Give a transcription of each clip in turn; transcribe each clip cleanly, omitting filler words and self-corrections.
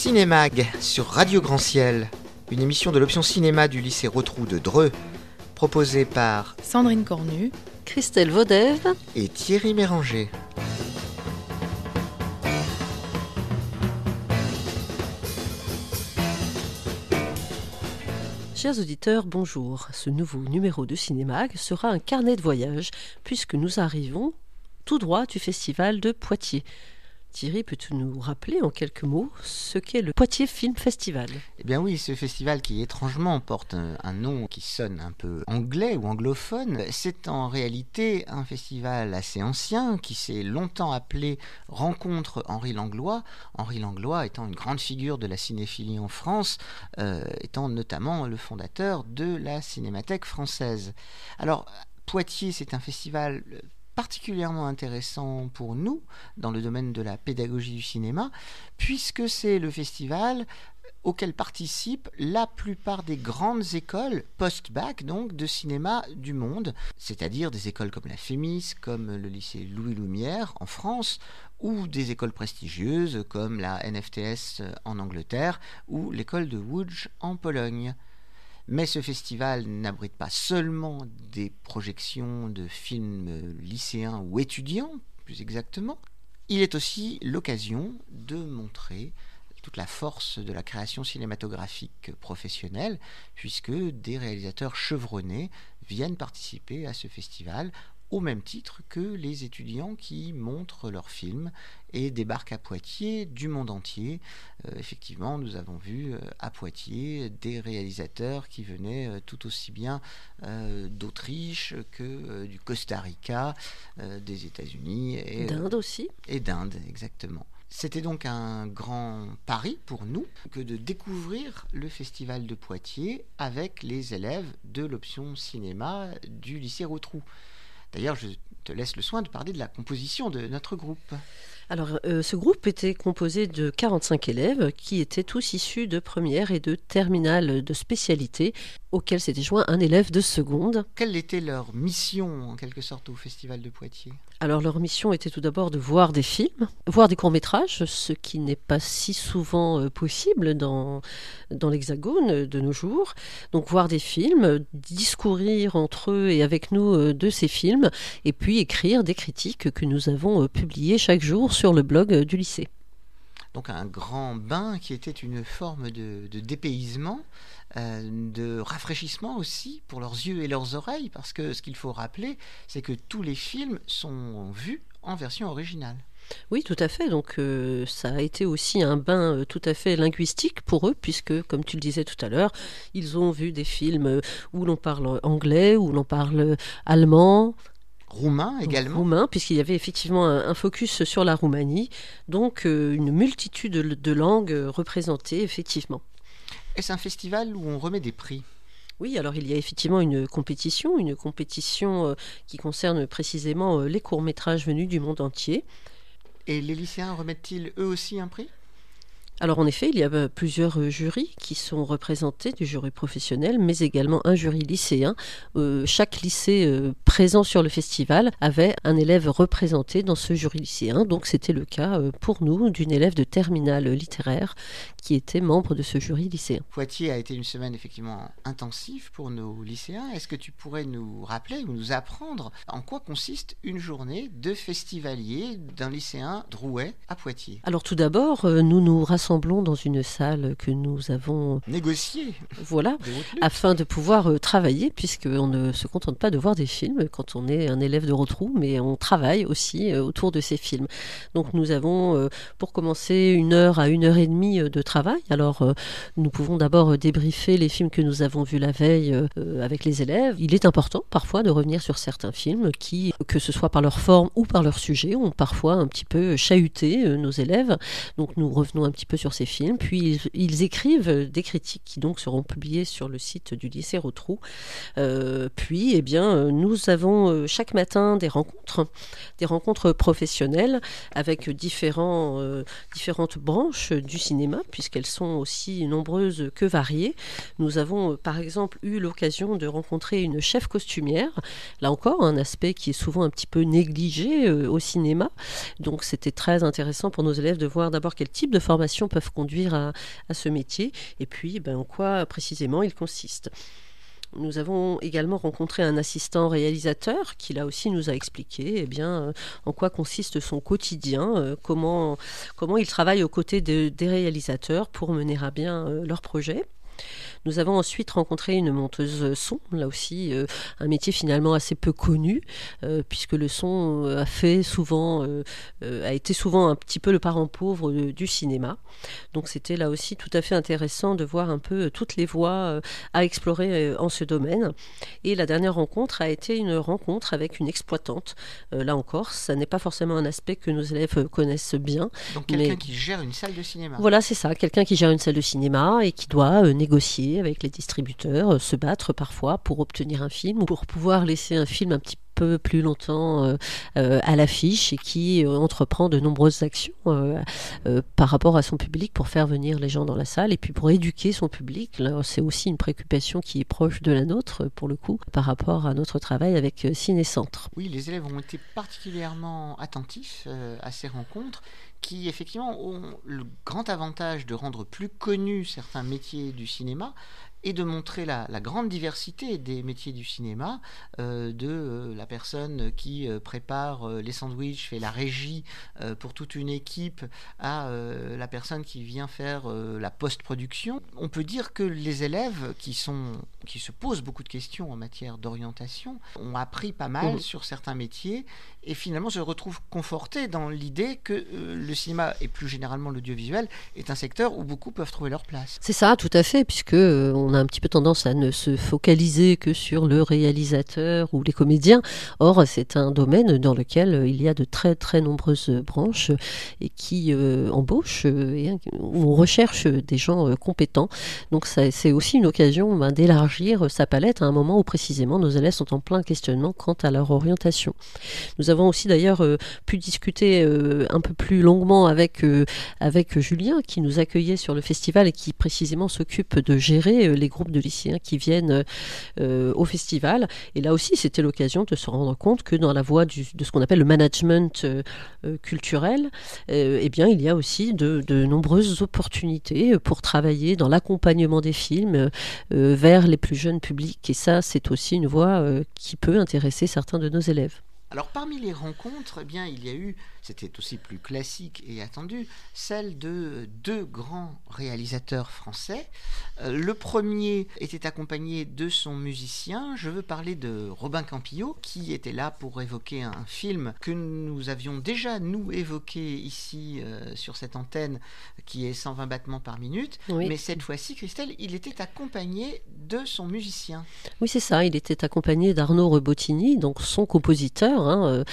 Cinémag sur Radio Grand Ciel, une émission de l'option cinéma du lycée Rotrou de Dreux, proposée par Sandrine Cornu, Christelle Vaudève et Thierry Méranger. Chers auditeurs, bonjour. Ce nouveau numéro de Cinémag sera un carnet de voyage puisque nous arrivons tout droit du festival de Poitiers. Thierry, peux-tu nous rappeler en quelques mots ce qu'est le Poitiers Film Festival ? Eh bien oui, ce festival qui étrangement porte un nom qui sonne un peu anglais ou anglophone, c'est en réalité un festival assez ancien qui s'est longtemps appelé Rencontre Henri Langlois. Henri Langlois étant une grande figure de la cinéphilie en France, étant notamment le fondateur de la Cinémathèque française. Alors, Poitiers, c'est un festival particulièrement intéressant pour nous dans le domaine de la pédagogie du cinéma, puisque c'est le festival auquel participent la plupart des grandes écoles post-bac donc de cinéma du monde, c'est-à-dire des écoles comme la FEMIS, comme le lycée Louis Lumière en France, ou des écoles prestigieuses comme la NFTS en Angleterre ou l'école de Łódź en Pologne. Mais ce festival n'abrite pas seulement des projections de films lycéens ou étudiants, plus exactement. Il est aussi l'occasion de montrer toute la force de la création cinématographique professionnelle, puisque des réalisateurs chevronnés viennent participer à ce festival au même titre que les étudiants qui montrent leurs films et débarquent à Poitiers du monde entier. Effectivement, nous avons vu à Poitiers des réalisateurs qui venaient tout aussi bien d'Autriche que du Costa Rica, des États-Unis et d'Inde aussi. Et d'Inde, exactement. C'était donc un grand pari pour nous que de découvrir le Festival de Poitiers avec les élèves de l'option cinéma du lycée Rotrou. D'ailleurs, je te laisse le soin de parler de la composition de notre groupe. Alors, ce groupe était composé de 45 élèves qui étaient tous issus de première et de terminale de spécialité, auxquels s'était joint un élève de seconde. Quelle était leur mission, en quelque sorte, au Festival de Poitiers ? Alors, leur mission était tout d'abord de voir des films, voir des courts-métrages, ce qui n'est pas si souvent possible dans l'Hexagone de nos jours. Donc, voir des films, discourir entre eux et avec nous de ces films, et puis écrire des critiques que nous avons publiées chaque jour sur le blog du lycée. Donc un grand bain qui était une forme de dépaysement, de rafraîchissement aussi pour leurs yeux et leurs oreilles, parce que ce qu'il faut rappeler, c'est que tous les films sont vus en version originale. Oui, tout à fait. Donc, ça a été aussi un bain tout à fait linguistique pour eux, puisque, comme tu le disais tout à l'heure, ils ont vu des films où l'on parle anglais, où l'on parle allemand, roumain également. Roumain, puisqu'il y avait effectivement un focus sur la Roumanie, donc une multitude de langues représentées, effectivement. Est-ce un festival où on remet des prix ? Oui, alors il y a effectivement une compétition qui concerne précisément les courts-métrages venus du monde entier. Et les lycéens remettent-ils eux aussi un prix ? Alors en effet, il y a plusieurs jurys qui sont représentés, du jury professionnel, mais également un jury lycéen. Chaque lycée présent sur le festival avait un élève représenté dans ce jury lycéen. Donc c'était le cas pour nous d'une élève de terminale littéraire qui était membre de ce jury lycéen. Poitiers a été une semaine effectivement intensive pour nos lycéens. Est-ce que tu pourrais nous rappeler ou nous apprendre en quoi consiste une journée de festivalier d'un lycéen drouais à Poitiers ? Alors tout d'abord, nous nous rassemblons dans une salle que nous avons négociée, voilà, afin de pouvoir travailler, puisqu'on ne se contente pas de voir des films quand on est un élève de Rotrou, mais on travaille aussi autour de ces films. Donc nous avons, pour commencer, 1 heure à 1 heure et demie de travail. Alors nous pouvons d'abord débriefer les films que nous avons vus la veille avec les élèves. Il est important parfois de revenir sur certains films qui, que ce soit par leur forme ou par leur sujet, ont parfois un petit peu chahuté nos élèves. Donc nous revenons un petit peu sur ces films, puis ils écrivent des critiques qui donc seront publiées sur le site du lycée Rotrou. Puis eh bien, nous avons chaque matin des rencontres professionnelles avec différentes branches du cinéma, puisqu'elles sont aussi nombreuses que variées. Nous avons par exemple eu l'occasion de rencontrer une chef costumière, là encore un aspect qui est souvent un petit peu négligé au cinéma, donc c'était très intéressant pour nos élèves de voir d'abord quel type de formation motivations peuvent conduire à ce métier, et puis en quoi précisément il consiste. Nous avons également rencontré un assistant réalisateur qui là aussi nous a expliqué en quoi consiste son quotidien, comment il travaille aux côtés des réalisateurs pour mener à bien leur projet. Nous avons ensuite rencontré une monteuse son, là aussi un métier finalement assez peu connu, puisque le son a été souvent un petit peu le parent pauvre du cinéma. Donc c'était là aussi tout à fait intéressant de voir un peu toutes les voies à explorer en ce domaine. Et la dernière rencontre a été une rencontre avec une exploitante. Là encore, ça n'est pas forcément un aspect que nos élèves connaissent bien. Donc quelqu'un qui gère une salle de cinéma. Voilà, c'est ça, quelqu'un qui gère une salle de cinéma et qui doit négocier avec les distributeurs, se battre parfois pour obtenir un film ou pour pouvoir laisser un film un petit peu plus longtemps à l'affiche, et qui entreprend de nombreuses actions par rapport à son public pour faire venir les gens dans la salle et puis pour éduquer son public. Là, c'est aussi une préoccupation qui est proche de la nôtre pour le coup par rapport à notre travail avec Ciné-Centre. Oui, les élèves ont été particulièrement attentifs à ces rencontres qui effectivement ont le grand avantage de rendre plus connus certains métiers du cinéma et de montrer la grande diversité des métiers du cinéma, de la personne qui prépare les sandwichs, fait la régie pour toute une équipe, à la personne qui vient faire la post-production. On peut dire que les élèves qui se posent beaucoup de questions en matière d'orientation ont appris pas mal sur certains métiers et finalement se retrouvent confortés dans l'idée que le cinéma et plus généralement l'audiovisuel est un secteur où beaucoup peuvent trouver leur place. C'est ça, tout à fait, puisque on a un petit peu tendance à ne se focaliser que sur le réalisateur ou les comédiens. Or, c'est un domaine dans lequel il y a de très très nombreuses branches et qui embauchent et où on recherche des gens compétents. Donc c'est aussi une occasion d'élargir sa palette à un moment où précisément nos élèves sont en plein questionnement quant à leur orientation. Nous avons aussi d'ailleurs pu discuter un peu plus longuement avec Julien qui nous accueillait sur le festival et qui précisément s'occupe de gérer les groupes de lycéens qui viennent au festival. Et là aussi, c'était l'occasion de se rendre compte que dans la voie de ce qu'on appelle le management culturel, il y a aussi de nombreuses opportunités pour travailler dans l'accompagnement des films vers les plus jeunes publics. Et ça, c'est aussi une voie qui peut intéresser certains de nos élèves. Alors parmi les rencontres, il y a eu, c'était aussi plus classique et attendu, celle de deux grands réalisateurs français. Le premier était accompagné de son musicien. Je veux parler de Robin Campillo, qui était là pour évoquer un film que nous avions déjà, nous, évoqué ici sur cette antenne, qui est 120 battements par minute. Oui. Mais cette fois-ci, Christelle, il était accompagné de son musicien. Oui, c'est ça. Il était accompagné d'Arnaud Rebottini, donc son compositeur,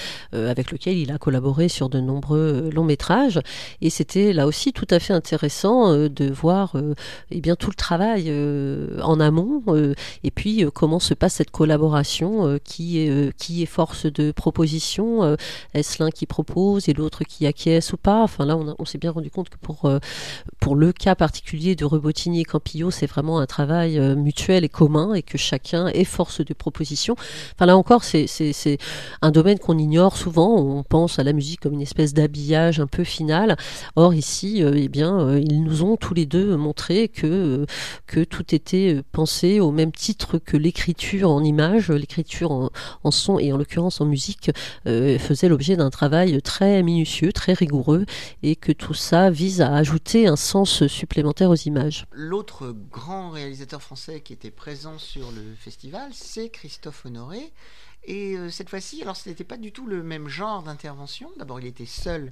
avec lequel il a collaboré sur de nombreux longs métrages, et c'était là aussi tout à fait intéressant de voir tout le travail en amont et puis comment se passe cette collaboration, qui est force de proposition, est-ce l'un qui propose et l'autre qui acquiesce ou pas. Enfin là on s'est bien rendu compte que pour le cas particulier de Rebottini et Campillo, c'est vraiment un travail mutuel et commun et que chacun est force de proposition. Enfin là encore c'est un domaine qu'on ignore souvent. On pense à la musique comme une espèce d'habillage un peu final. Or ici, ils nous ont tous les deux montré que tout était pensé au même titre que l'écriture en images, l'écriture en son et en l'occurrence en musique faisait l'objet d'un travail très minutieux, très rigoureux, et que tout ça vise à ajouter un sens supplémentaire aux images. L'autre grand réalisateur français qui était présent sur le festival, c'est Christophe Honoré. Et cette fois-ci, alors ce n'était pas du tout le même genre d'intervention. D'abord, il était seul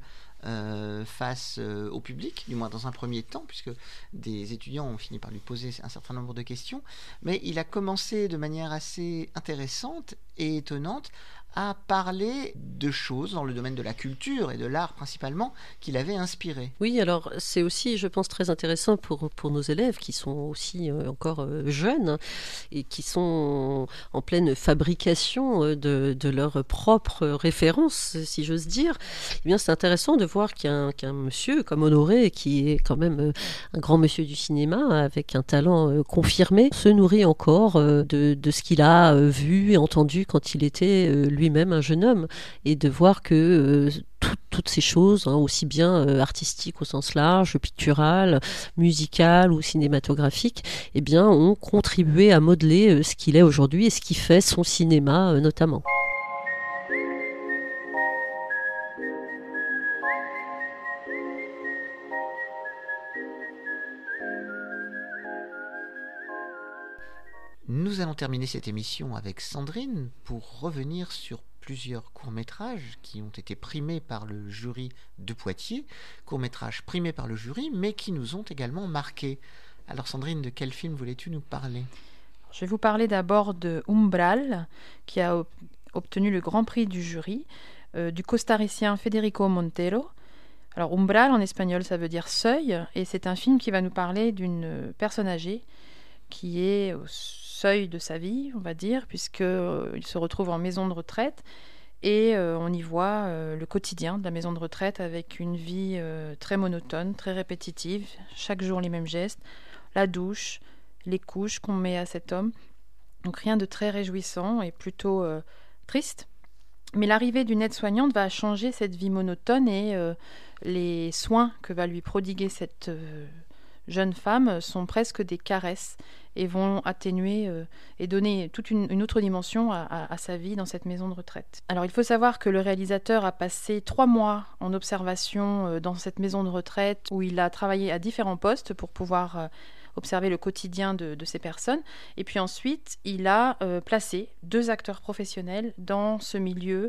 face au public, du moins dans un premier temps, puisque des étudiants ont fini par lui poser un certain nombre de questions. Mais il a commencé de manière assez intéressante et étonnante à parler de choses dans le domaine de la culture et de l'art principalement qui l'avaient inspiré. Oui, alors c'est aussi, je pense, très intéressant pour nos élèves qui sont aussi encore jeunes et qui sont en pleine fabrication de leurs propres références, si j'ose dire. Eh bien, c'est intéressant de voir qu'un monsieur comme Honoré, qui est quand même un grand monsieur du cinéma avec un talent confirmé, se nourrit encore de ce qu'il a vu et entendu quand il était lui lui-même un jeune homme, et de voir que toutes ces choses, aussi bien artistiques au sens large, picturales, musicales ou cinématographiques, eh bien, ont contribué à modeler ce qu'il est aujourd'hui et ce qui fait son cinéma notamment. Nous allons terminer cette émission avec Sandrine pour revenir sur plusieurs courts-métrages qui ont été primés par le jury de Poitiers, courts-métrages primés par le jury, mais qui nous ont également marqués. Alors Sandrine, de quel film voulais-tu nous parler ? Je vais vous parler d'abord de Umbral, qui a obtenu le grand prix du jury, du costaricien Federico Montero. Alors Umbral, en espagnol, ça veut dire seuil, et c'est un film qui va nous parler d'une personne âgée qui est au seuil de sa vie, on va dire, puisqu'il se retrouve en maison de retraite, et on y voit le quotidien de la maison de retraite avec une vie très monotone, très répétitive, chaque jour les mêmes gestes, la douche, les couches qu'on met à cet homme. Donc rien de très réjouissant et plutôt triste. Mais l'arrivée d'une aide-soignante va changer cette vie monotone et les soins que va lui prodiguer cette jeune femme sont presque des caresses et vont atténuer et donner toute une autre dimension à sa vie dans cette maison de retraite. Alors il faut savoir que le réalisateur a passé 3 mois en observation dans cette maison de retraite où il a travaillé à différents postes pour pouvoir observer le quotidien de ces personnes. Et puis ensuite, il a placé 2 acteurs professionnels dans ce milieu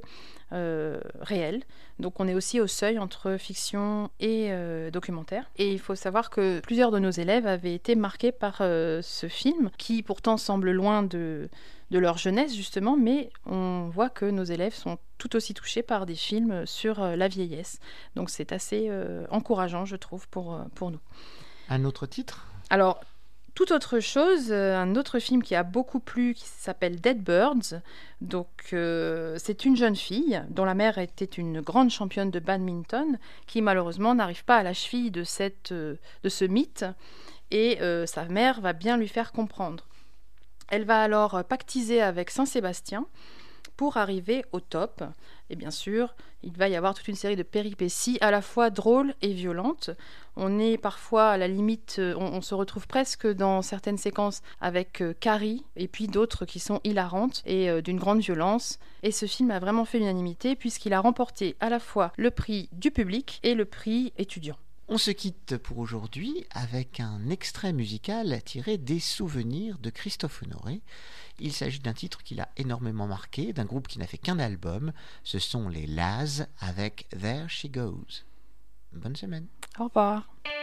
réel. Donc on est aussi au seuil entre fiction et documentaire. Et il faut savoir que plusieurs de nos élèves avaient été marqués par ce film, qui pourtant semble loin de leur jeunesse justement, mais on voit que nos élèves sont tout aussi touchés par des films sur la vieillesse. Donc c'est assez encourageant, je trouve, pour nous. Un autre titre ? Alors, toute autre chose, un autre film qui a beaucoup plu, qui s'appelle Dead Birds. Donc, c'est une jeune fille dont la mère était une grande championne de badminton, qui malheureusement n'arrive pas à la cheville de ce mythe, et sa mère va bien lui faire comprendre. Elle va alors pactiser avec Saint-Sébastien pour arriver au top. Et bien sûr, il va y avoir toute une série de péripéties à la fois drôles et violentes. On est parfois à la limite, on se retrouve presque dans certaines séquences avec Carrie, et puis d'autres qui sont hilarantes et d'une grande violence. Et ce film a vraiment fait l'unanimité puisqu'il a remporté à la fois le prix du public et le prix étudiant. On se quitte pour aujourd'hui avec un extrait musical tiré des souvenirs de Christophe Honoré. Il s'agit d'un titre qui l'a énormément marqué, d'un groupe qui n'a fait qu'un album. Ce sont les Laz avec There She Goes. Bonne semaine. Au revoir.